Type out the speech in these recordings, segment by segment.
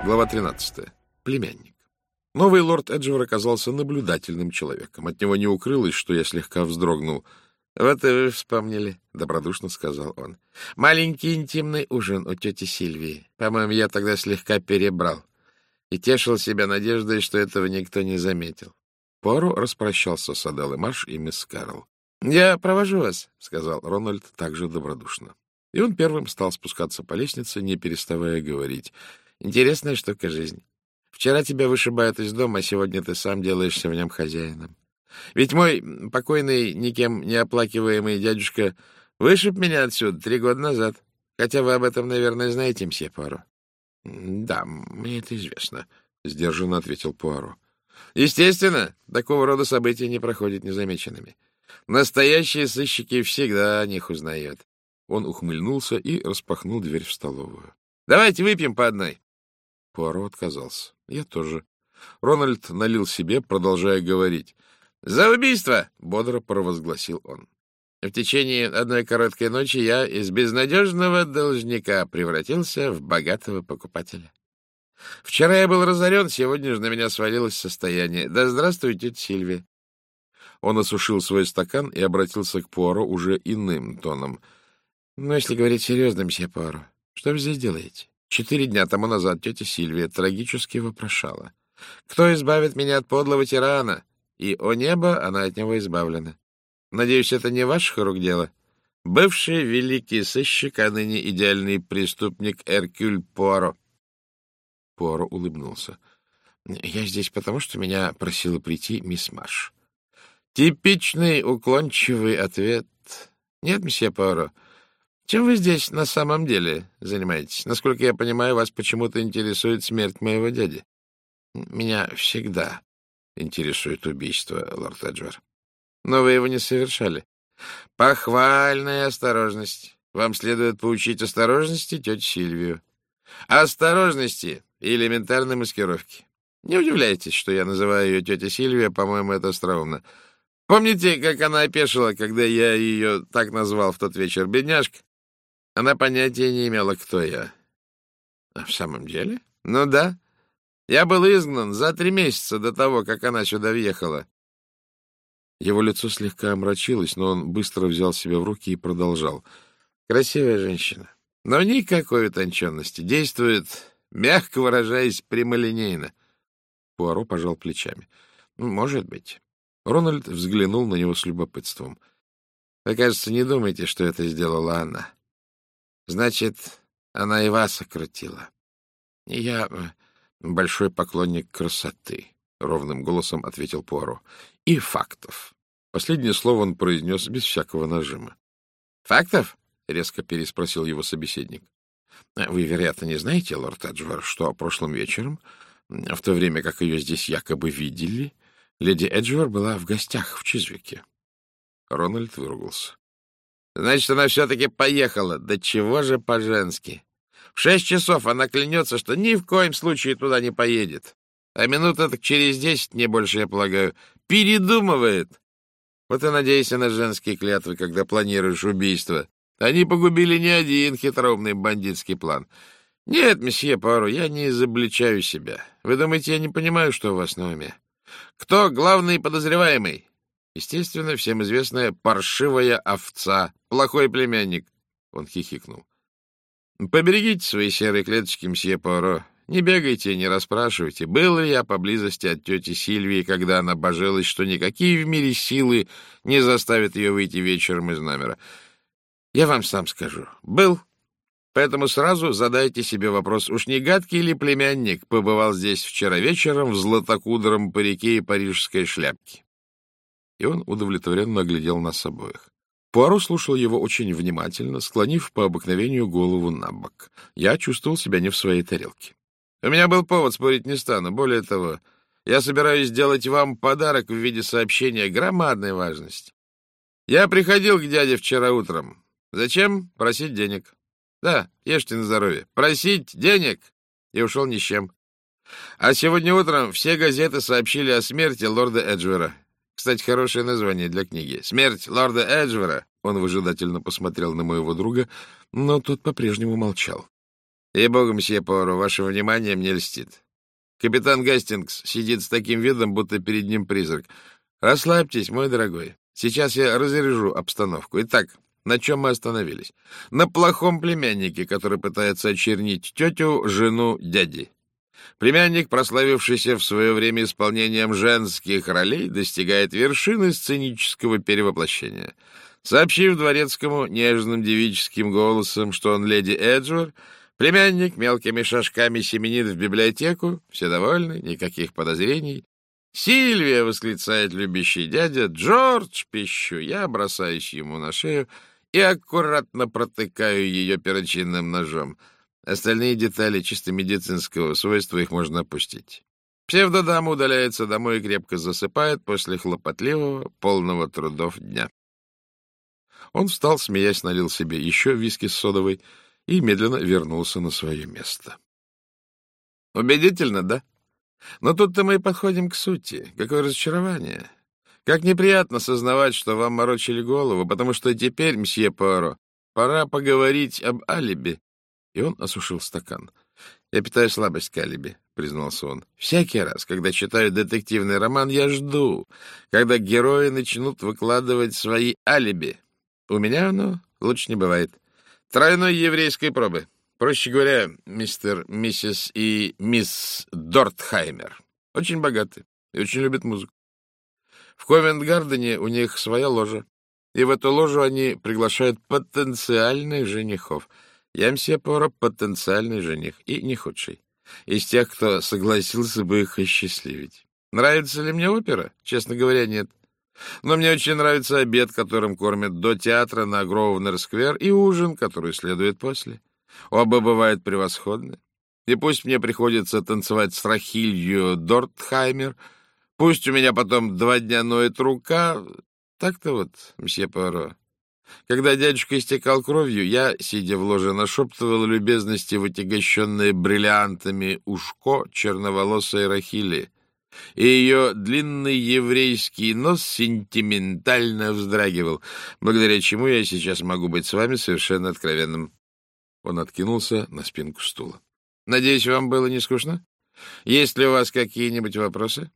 Глава 13. Племянник. Новый лорд Эджвер оказался наблюдательным человеком. От него не укрылось, что я слегка вздрогнул. «Вот и вы вспомнили», — добродушно сказал он. «Маленький интимный ужин у тети Сильвии. По-моему, я тогда слегка перебрал и тешил себя надеждой, что этого никто не заметил». Пуаро распрощался с Аделлой Марш и мисс Кэрролл. «Я провожу вас», — сказал Рональд также добродушно. И он первым стал спускаться по лестнице, не переставая говорить. «Интересная штука жизнь. Вчера тебя вышибают из дома, а сегодня ты сам делаешься в нем хозяином. Ведь мой покойный, никем не оплакиваемый дядюшка вышиб меня отсюда 3 года назад. Хотя вы об этом, наверное, знаете, мсье Пуаро». «Да, мне это известно», — сдержанно ответил Пуаро. «Естественно, такого рода события не проходят незамеченными. Настоящие сыщики всегда о них узнают». Он ухмыльнулся и распахнул дверь в столовую. «Давайте выпьем по одной». Пуаро отказался. Я тоже. Рональд налил себе, продолжая говорить. «За убийство!» — бодро провозгласил он. «В течение одной короткой ночи я из безнадежного должника превратился в богатого покупателя. Вчера я был разорен, сегодня же на меня свалилось состояние. Да здравствует тетя Сильвия!» Он осушил свой стакан и обратился к Пуаро уже иным тоном. «Ну, если говорить серьезно, мсье Пуаро, что вы здесь делаете? 4 дня тому назад тетя Сильвия трагически вопрошала: кто избавит меня от подлого тирана? И, о небо, она от него избавлена. Надеюсь, это не ваших рук дело? Бывший великий сыщик, а ныне идеальный преступник Эркюль Пуаро». Пуаро улыбнулся. «Я здесь потому, что меня просила прийти мисс Марш». Типичный уклончивый ответ. «Нет, мсье Пуаро, чем вы здесь на самом деле занимаетесь? Насколько я понимаю, вас почему-то интересует смерть моего дяди». «Меня всегда интересует убийство, лорд Эджвер». «Но вы его не совершали». «Похвальная осторожность. Вам следует поучить осторожности тетю Сильвию. Осторожности и элементарной маскировки. Не удивляйтесь, что я называю ее тетя Сильвия, по-моему, это остроумно. Помните, как она опешила, когда я ее так назвал в тот вечер, бедняжка? Она понятия не имела, кто я». «А в самом деле?» «Ну да. Я был изгнан за 3 месяца до того, как она сюда въехала». Его лицо слегка омрачилось, но он быстро взял себя в руки и продолжал. «Красивая женщина, но никакой утонченности. Действует, мягко выражаясь, прямолинейно». Пуаро пожал плечами. «Может быть». Рональд взглянул на него с любопытством. «Вы, кажется, не думаете, что это сделала она. Значит, она и вас окрутила». «Я большой поклонник красоты», — ровным голосом ответил Пуаро. «И фактов». Последнее слово он произнес без всякого нажима. «Фактов?» — резко переспросил его собеседник. «Вы, вероятно, не знаете, лорд Эджвер, что прошлым вечером, в то время как ее здесь якобы видели, леди Эджвер была в гостях в Чизвике». Рональд выругался. «Значит, она все-таки поехала. Да чего же по-женски? В 6 часов она клянется, что ни в коем случае туда не поедет. А минута так через 10, не больше, я полагаю, передумывает. Вот и надейся на женские клятвы, когда планируешь убийство. Они погубили не один хитроумный бандитский план. Нет, месье Пуаро, я не изобличаю себя. Вы думаете, я не понимаю, что у вас на уме? Кто главный подозреваемый? Естественно, всем известная паршивая овца, плохой племянник. Он хихикнул. Поберегите свои серые клеточки, мсье Пуаро. Не бегайте, не расспрашивайте, был ли я поблизости от тети Сильвии, когда она божилась, что никакие в мире силы не заставят ее выйти вечером из номера. Я вам сам скажу. Был. Поэтому сразу задайте себе вопрос, уж не гадкий ли племянник побывал здесь вчера вечером в златокудром парике и парижской шляпке? И он удовлетворенно оглядел нас обоих. Пуаро слушал его очень внимательно, склонив по обыкновению голову на бок. Я чувствовал себя не в своей тарелке. У меня был повод, спорить не стану. Более того, я собираюсь сделать вам подарок в виде сообщения громадной важности. Я приходил к дяде вчера утром. Зачем? Просить денег. Да, ешьте на здоровье. Просить денег. И ушел ни с чем. А сегодня утром все газеты сообщили о смерти лорда Эджвера. Кстати, хорошее название для книги. «Смерть лорда Эджвера». Он выжидательно посмотрел на моего друга, но тот по-прежнему молчал. Ей-богу, мсье Пуаро, ваше внимание мне льстит. Капитан Гастингс сидит с таким видом, будто перед ним призрак. Расслабьтесь, мой дорогой. Сейчас я разряжу обстановку. Итак, на чем мы остановились? На плохом племяннике, который пытается очернить тетю, жену, дяди. Племянник, прославившийся в свое время исполнением женских ролей, достигает вершины сценического перевоплощения. Сообщив дворецкому нежным девическим голосом, что он леди Эджвер, племянник мелкими шажками семенит в библиотеку, все довольны, никаких подозрений. «Сильвия!» — восклицает любящий дядя. «Джордж!» — пищу я, бросаюсь ему на шею и аккуратно протыкаю ее перочинным ножом. Остальные детали чисто медицинского свойства их можно опустить. Псевдодама удаляется домой и крепко засыпает после хлопотливого, полного трудов дня. Он встал, смеясь, налил себе еще виски с содовой и медленно вернулся на свое место. Убедительно, да? Но тут-то мы и подходим к сути. Какое разочарование! Как неприятно сознавать, что вам морочили голову, потому что теперь, мсье Пуаро, пора поговорить об алиби. И он осушил стакан. «Я питаю слабость к алиби», — признался он. «Всякий раз, когда читаю детективный роман, я жду, когда герои начнут выкладывать свои алиби. У меня оно лучше не бывает. Тройной еврейской пробы. Проще говоря, миссис и мисс Дортхаймер. Очень богаты и очень любят музыку. В Ковент-Гардене у них своя ложа, и в эту ложу они приглашают потенциальных женихов. Я, мсье Пуаро, потенциальный жених, и не худший. Из тех, кто согласился бы их осчастливить. Нравится ли мне опера? Честно говоря, нет. Но мне очень нравится обед, которым кормят до театра на Гроувнер-сквер, и ужин, который следует после. Оба бывают превосходны. И пусть мне приходится танцевать с Рахилью Дортхаймер, пусть у меня потом 2 дня ноет рука. Так-то вот, мсье Пуаро. Когда дядюшка истекал кровью, я, сидя в ложе, нашептывал любезности в отягощенное бриллиантами ушко черноволосой Рахили, и ее длинный еврейский нос сентиментально вздрагивал, благодаря чему я сейчас могу быть с вами совершенно откровенным. Он откинулся на спинку стула. — Надеюсь, вам было не скучно? Есть ли у вас какие-нибудь вопросы?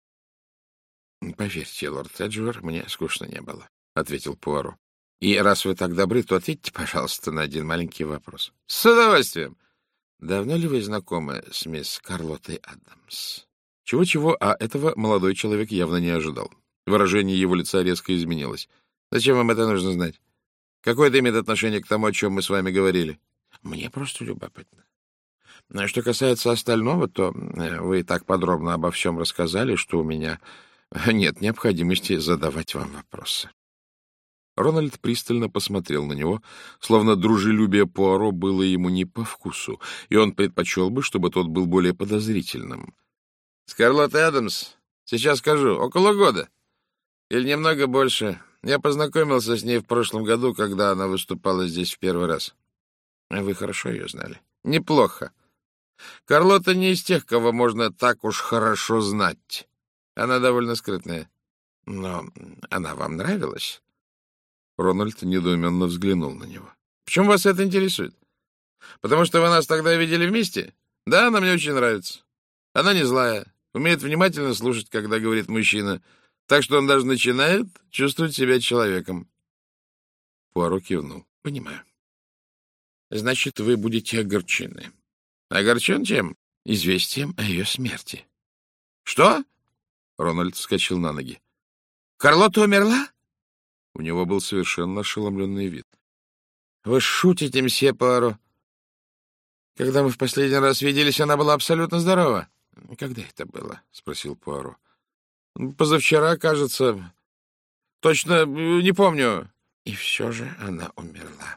— Поверьте, лорд Эджвер, мне скучно не было, — ответил Пуаро. — И раз вы так добры, то ответьте, пожалуйста, на один маленький вопрос. — С удовольствием. — Давно ли вы знакомы с мисс Карлоттой Адамс? Чего-чего, а этого молодой человек явно не ожидал. Выражение его лица резко изменилось. — Зачем вам это нужно знать? Какое это имеет отношение к тому, о чем мы с вами говорили? — Мне просто любопытно. Что касается остального, то вы так подробно обо всем рассказали, что у меня нет необходимости задавать вам вопросы. Рональд пристально посмотрел на него, словно дружелюбие Пуаро было ему не по вкусу, и он предпочел бы, чтобы тот был более подозрительным. — С Карлоттой Адамс? Сейчас скажу. Около года. Или немного больше. Я познакомился с ней в прошлом году, когда она выступала здесь в первый раз. — Вы хорошо ее знали? — Неплохо. Карлотта не из тех, кого можно так уж хорошо знать. Она довольно скрытная. Но она вам нравилась? Рональд недоуменно взглянул на него. — Почему вас это интересует? Потому что вы нас тогда видели вместе? Да, она мне очень нравится. Она не злая, умеет внимательно слушать, когда говорит мужчина, так что он даже начинает чувствовать себя человеком. Пуаро кивнул. — Понимаю. — Значит, вы будете огорчены. — Огорчен чем? — Известием о ее смерти. — Что? — Рональд вскочил на ноги. — Карлотта умерла? У него был совершенно ошеломленный вид. — Вы шутите, мсье Пуаро? Когда мы в последний раз виделись, она была абсолютно здорова. — Когда это было? — спросил Пуаро. — Позавчера, кажется. Точно не помню. И все же она умерла.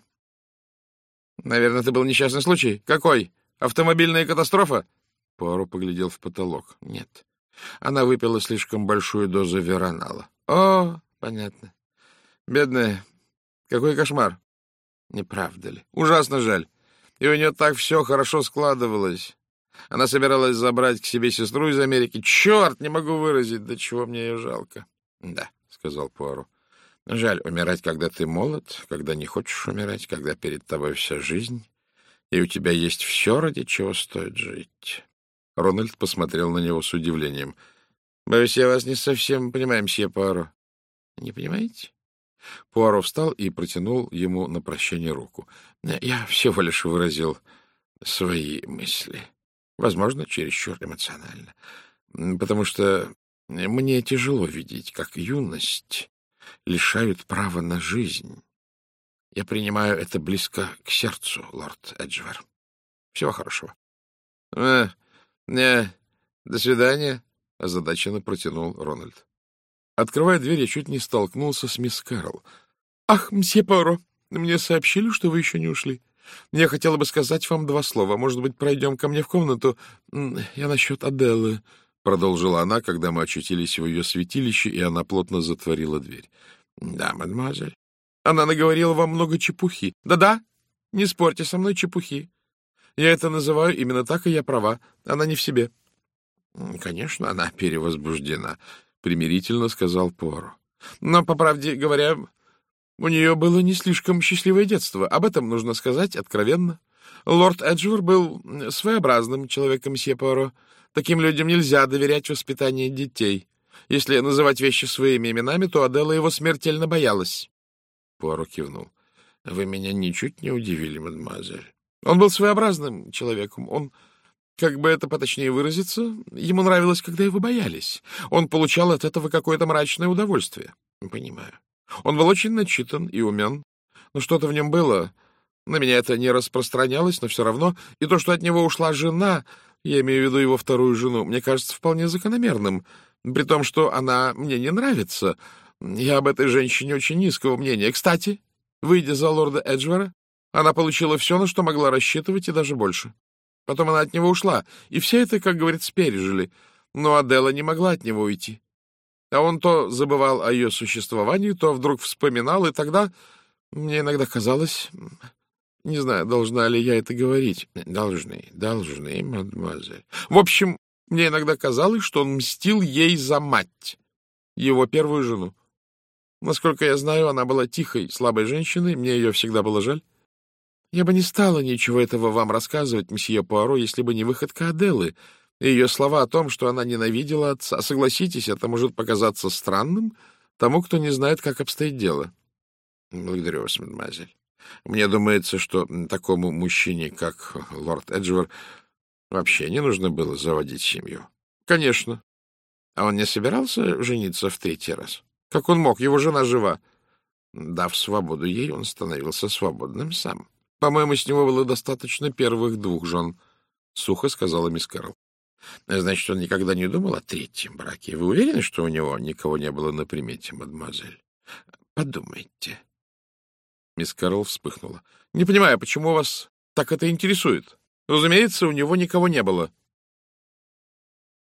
— Наверное, это был несчастный случай. Какой? Автомобильная катастрофа? Пуаро поглядел в потолок. — Нет. Она выпила слишком большую дозу веронала. — О, понятно. Бедная. Какой кошмар. Не правда ли? Ужасно жаль. И у нее так все хорошо складывалось. Она собиралась забрать к себе сестру из Америки. Черт, не могу выразить, до чего мне ее жалко. Да, сказал Пуаро. Жаль умирать, когда ты молод, когда не хочешь умирать, когда перед тобой вся жизнь. И у тебя есть все, ради чего стоит жить. Рональд посмотрел на него с удивлением. — Боюсь, я вас не совсем понимаю, мсье Пуаро. — Не понимаете? Пуаро встал и протянул ему на прощание руку. — Я всего лишь выразил свои мысли. Возможно, чересчур эмоционально. Потому что мне тяжело видеть, как юность лишают права на жизнь. Я принимаю это близко к сердцу, лорд Эджвер. Всего хорошего. — До свидания, — озадаченно протянул Рональд. Открывая дверь, я чуть не столкнулся с мисс Кэрролл. — Ах, мсье Пуаро, мне сообщили, что вы еще не ушли. Я хотела бы сказать вам 2 слова. Может быть, пройдем ко мне в комнату? Я насчет Аделлы, — продолжила она, когда мы очутились в ее святилище, и она плотно затворила дверь. — Да, мадемуазель. Она наговорила вам много чепухи. Да-да, не спорьте со мной, чепухи. Я это называю именно так, и я права. Она не в себе. — Конечно, она перевозбуждена, — примирительно сказал Пуаро. — Но, по правде говоря, у нее было не слишком счастливое детство. Об этом нужно сказать откровенно. Лорд Эджвер был своеобразным человеком, мсье Пуаро. Таким людям нельзя доверять воспитание детей. Если называть вещи своими именами, то Аделла его смертельно боялась. Пуаро кивнул. — Вы меня ничуть не удивили, мадемуазель. Он был своеобразным человеком. Он, как бы это поточнее выразиться, ему нравилось, когда его боялись. Он получал от этого какое-то мрачное удовольствие. — Понимаю. Он был очень начитан и умен. Но что-то в нем было. На меня это не распространялось, но все равно. И то, что от него ушла жена, я имею в виду его вторую жену, мне кажется вполне закономерным. При том, что она мне не нравится. Я об этой женщине очень низкого мнения. Кстати, выйдя за лорда Эджвера, она получила все, на что могла рассчитывать, и даже больше. Потом она от него ушла, и все это, как говорится, пережили. Но Аделла не могла от него уйти. А он то забывал о ее существовании, то вдруг вспоминал, и тогда мне иногда казалось... Не знаю, должна ли я это говорить. Должны, мадемуазель. В общем, мне иногда казалось, что он мстил ей за мать, его первую жену. Насколько я знаю, она была тихой, слабой женщиной, мне ее всегда было жаль. Я бы не стала ничего этого вам рассказывать, месье Пуаро, если бы не выходка Аделлы и ее слова о том, что она ненавидела отца. Согласитесь, это может показаться странным тому, кто не знает, как обстоит дело. Благодарю вас, мадемуазель. Мне думается, что такому мужчине, как лорд Эджвер, вообще не нужно было заводить семью. Конечно. А он не собирался жениться в 3-й раз? Как он мог? Его жена жива. Дав свободу ей, он становился свободным сам. По-моему, с него было достаточно первых 2 жен, — сухо сказала мисс Кэрролл. Значит, он никогда не думал о 3-м браке. Вы уверены, что у него никого не было на примете, мадемуазель? Подумайте. Мисс Кэрролл вспыхнула. — Не понимаю, почему вас так это интересует? Разумеется, у него никого не было.